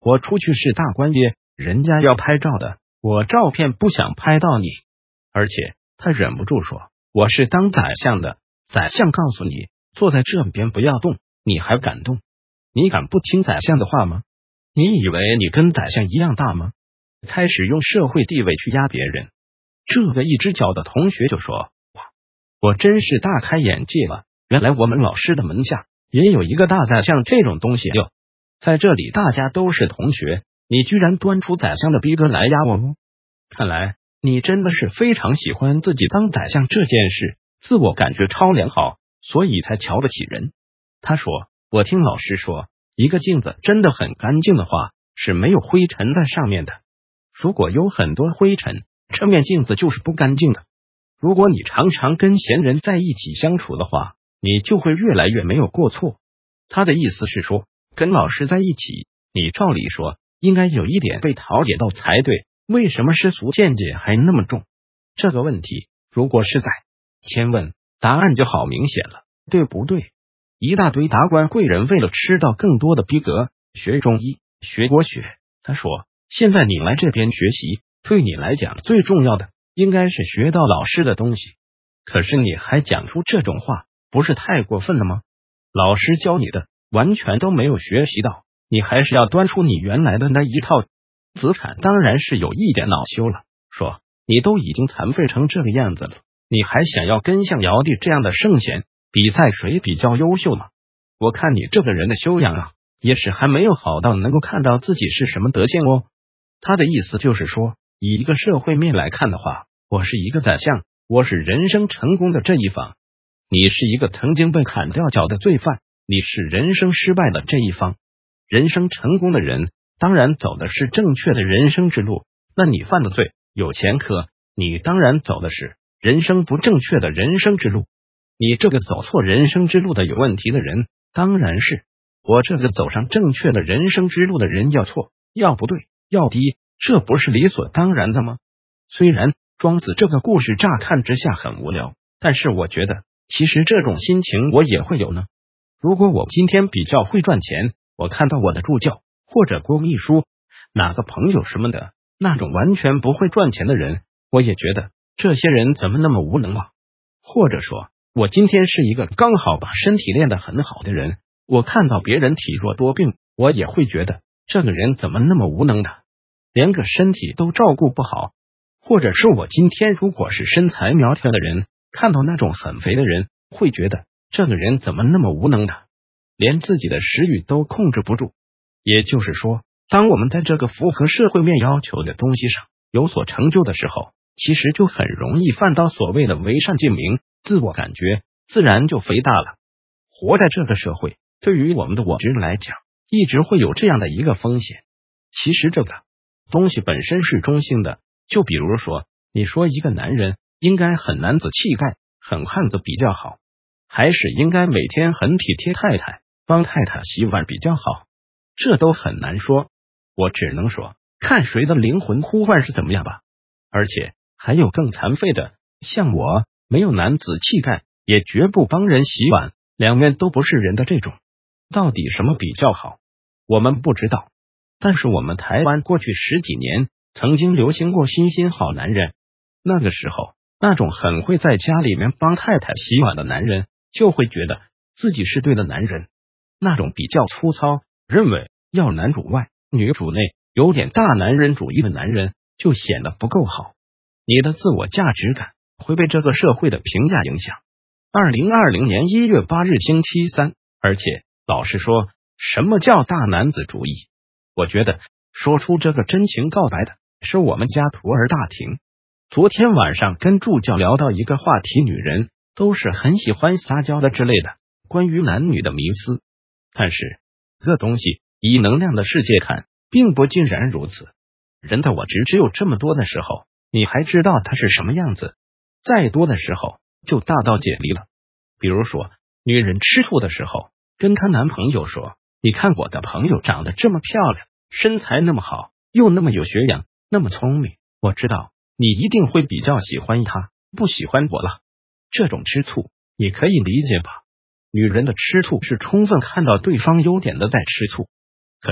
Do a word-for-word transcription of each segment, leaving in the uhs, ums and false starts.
我出去是大官爷，人家要拍照的，我照片不想拍到你。而且他忍不住说，我是当宰相的，宰相告诉你坐在这边不要动，你还敢动？你敢不听宰相的话吗？你以为你跟宰相一样大吗？开始用社会地位去压别人。这个一只脚的同学就说，哇，我真是大开眼界了，原来我们老师的门下也有一个大宰相这种东西哟。在这里大家都是同学，你居然端出宰相的逼格来压我吗？看来你真的是非常喜欢自己当宰相这件事，自我感觉超良好，所以才瞧得起人。他说，我听老师说，一个镜子真的很干净的话，是没有灰尘在上面的。如果有很多灰尘，这面镜子就是不干净的。如果你常常跟闲人在一起相处的话，你就会越来越没有过错。他的意思是说，跟老师在一起，你照理说应该有一点被陶冶到才对，为什么世俗见解还那么重？这个问题如果是在天问，答案就好明显了，对不对？一大堆达官贵人为了吃到更多的逼格，学中医，学国学。他说，现在你来这边学习，对你来讲最重要的应该是学到老师的东西。可是你还讲出这种话，不是太过分了吗？老师教你的完全都没有学习到，你还是要端出你原来的那一套。子产当然是有一点恼羞了，说，你都已经残废成这个样子了，你还想要跟像尧帝这样的圣贤比赛谁比较优秀吗？我看你这个人的修养啊，也是还没有好到能够看到自己是什么德性哦。他的意思就是说，以一个社会面来看的话，我是一个宰相，我是人生成功的这一方，你是一个曾经被砍掉脚的罪犯，你是人生失败的这一方。人生成功的人当然走的是正确的人生之路，那你犯的罪有前科，你当然走的是人生不正确的人生之路。你这个走错人生之路的有问题的人，当然是我这个走上正确的人生之路的人要错，要不对，要低，这不是理所当然的吗？虽然庄子这个故事乍看之下很无聊，但是我觉得其实这种心情我也会有呢。如果我今天比较会赚钱，我看到我的助教或者郭秘书哪个朋友什么的那种完全不会赚钱的人，我也觉得这些人怎么那么无能啊？或者说我今天是一个刚好把身体练得很好的人，我看到别人体弱多病，我也会觉得这个人怎么那么无能的，连个身体都照顾不好。或者是我今天如果是身材苗条的人，看到那种很肥的人，会觉得这个人怎么那么无能的，连自己的食欲都控制不住。也就是说，当我们在这个符合社会面要求的东西上有所成就的时候，其实就很容易犯到所谓的为善尽明，自我感觉自然就肥大了。活在这个社会，对于我们的我执来讲，一直会有这样的一个风险。其实这个东西本身是中性的，就比如说，你说一个男人应该很男子气概，很汉子比较好，还是应该每天很体贴太太，帮太太洗碗比较好，这都很难说。我只能说，看谁的灵魂呼唤是怎么样吧。而且还有更残废的，像我没有男子气概，也绝不帮人洗碗，两面都不是人的这种，到底什么比较好，我们不知道。但是我们台湾过去十几年曾经流行过新新好男人，那个时候那种很会在家里面帮太太洗碗的男人，就会觉得自己是对的男人。那种比较粗糙，认为要男主外女主内，有点大男人主义的男人，就显得不够好。你的自我价值感会被这个社会的评价影响。二零二零年一月八日星期三，而且老实说，什么叫大男子主义？我觉得说出这个真情告白的是我们家徒儿大婷。昨天晚上跟助教聊到一个话题，女人都是很喜欢撒娇的之类的，关于男女的迷思。但是这东西以能量的世界看，并不尽然如此。人的我执只有这么多的时候，你还知道它是什么样子，再多的时候就大道解离了。比如说，女人吃醋的时候，跟她男朋友说，你看我的朋友长得这么漂亮，身材那么好，又那么有学养，那么聪明，我知道你一定会比较喜欢他，不喜欢我了。这种吃醋你可以理解吧？女人的吃醋是充分看到对方优点的在吃醋。可是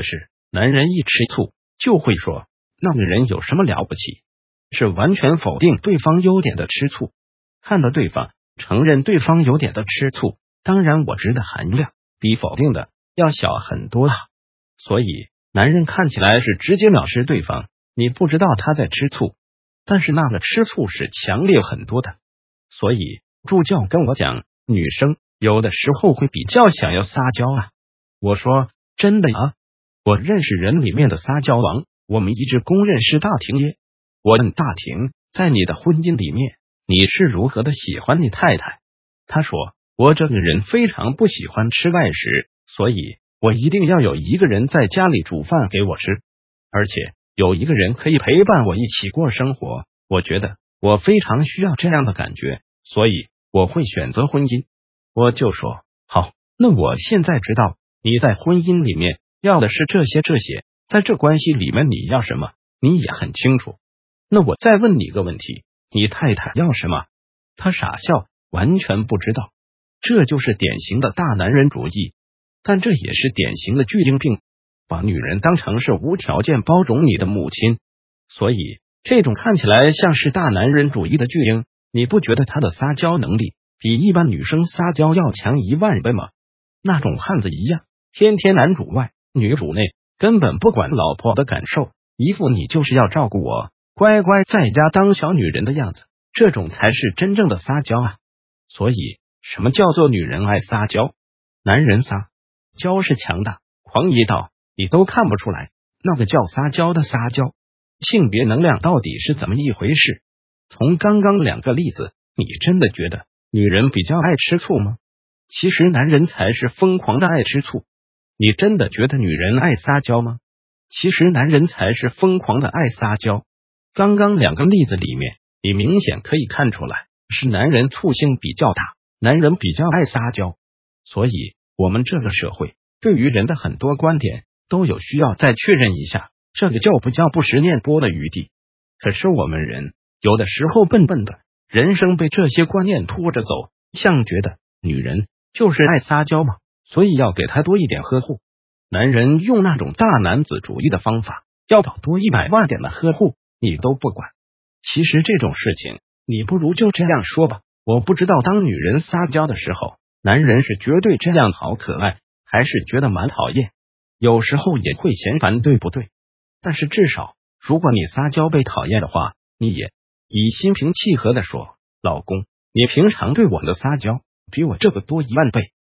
男人一吃醋就会说那个人有什么了不起，是完全否定对方优点的吃醋。看到对方承认对方优点的吃醋，当然我值的含量比否定的要小很多啊。所以男人看起来是直接藐视对方，你不知道他在吃醋，但是那个吃醋是强烈很多的。所以助教跟我讲，女生有的时候会比较想要撒娇啊。我说真的啊，我认识人里面的撒娇王，我们一致公认是大婷耶。我问大婷，在你的婚姻里面你是如何的喜欢你太太？他说我这个人非常不喜欢吃外食，所以我一定要有一个人在家里煮饭给我吃，而且有一个人可以陪伴我一起过生活。我觉得我非常需要这样的感觉，所以我会选择婚姻。我就说好，那我现在知道你在婚姻里面要的是这些这些，在这关系里面你要什么你也很清楚。那我再问你个问题，你太太要什么？他傻笑，完全不知道。这就是典型的大男人主义，但这也是典型的巨婴病，把女人当成是无条件包容你的母亲。所以这种看起来像是大男人主义的巨婴，你不觉得他的撒娇能力比一般女生撒娇要强一万倍吗？那种汉子一样，天天男主外女主内，根本不管老婆的感受，一副你就是要照顾我，乖乖在家当小女人的样子，这种才是真正的撒娇啊。所以什么叫做女人爱撒娇？男人撒娇是强大狂野到你都看不出来，那个叫撒娇的撒娇。性别能量到底是怎么一回事？从刚刚两个例子，你真的觉得女人比较爱吃醋吗？其实男人才是疯狂的爱吃醋。你真的觉得女人爱撒娇吗？其实男人才是疯狂的爱撒娇。刚刚两个例子里面，你明显可以看出来，是男人醋性比较大，男人比较爱撒娇。所以我们这个社会对于人的很多观点都有需要再确认一下，这个叫不叫不实验播的余地。可是我们人有的时候笨笨的，人生被这些观念拖着走，像觉得女人就是爱撒娇嘛，所以要给她多一点呵护。男人用那种大男子主义的方法，要讨多一百万点的呵护，你都不管。其实这种事情，你不如就这样说吧，我不知道当女人撒娇的时候，男人是绝对这样好可爱，还是觉得蛮讨厌，有时候也会嫌烦，对不对？但是至少如果你撒娇被讨厌的话，你也以心平气和的说，老公，你平常对我的撒娇比我这个多一万倍，